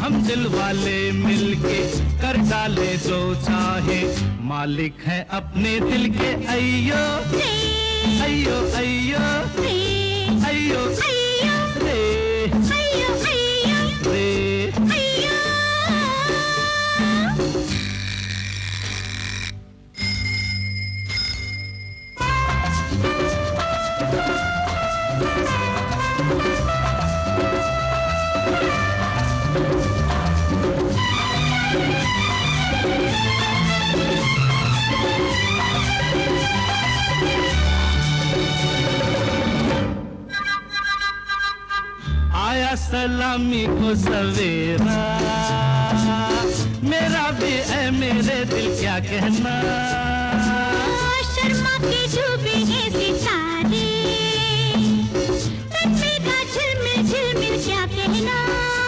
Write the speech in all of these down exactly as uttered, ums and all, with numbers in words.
हम दिल वाले मिलके कर डाले जो चाहे, मालिक हैं अपने दिल के। अय्यो अय्यो अय्यो अय्यो रे अय्यो अय्यो रे। अय्यो। आया सलामी को सवेरा, मेरा भी है मेरे दिल क्या कहना। शर्मा के डूबे हैं सितारे, तन मेरा झिलमिल झिलमिल क्या कहना।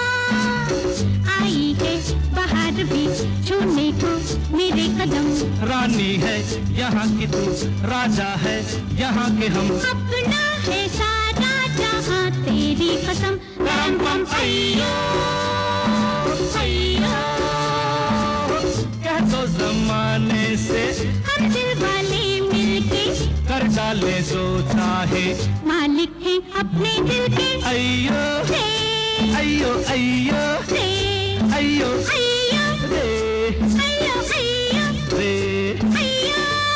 आई है बाहर भी छूने को मेरे कदम, रानी है यहाँ की तू, राजा है यहाँ के हम। अपना है सारा जहाँ तेरी कसम। रम पम अय्यो अय्यो, कह दो जमाने से हम दिल वाले मिलके कर डाले जो चाहे, मालिक हैं अपने दिल के। अय्यो रे अय्यो अय्यो रे अय्यो अय्यो रे अय्यो अय्यो रे। अय्यो।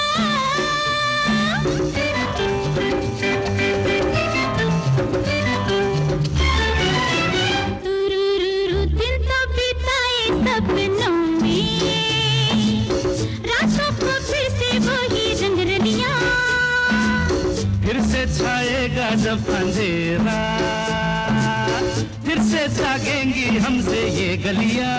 तुरुरुरु दिन तो बिताए सपनों में, रातों को फिर से वही रंग रलियां। फिर से छाएगा जब अंधेरा, फिर से जागेंगी हमसे ये गलियां।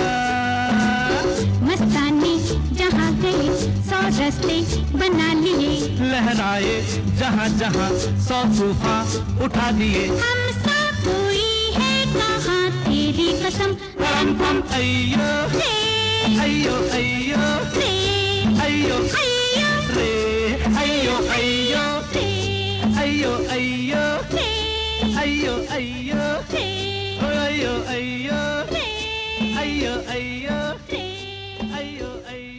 मस्तानी जहाँ गए सौ रास्ते बना लिए, लहराए जहाँ जहाँ सौ तूफान उठा दिए। हमसा कोई है कहाँ तेरी कसम। रम पम अय्यो रे अय्यो अय्यो रे अय्यो अय्यो रे अय्यो अय्यो रे अय्यो अय्यो रे अय्यो अय्यो रे अय्यो अय्यो रे अय्यो अय्यो रे अय्यो अय्यो।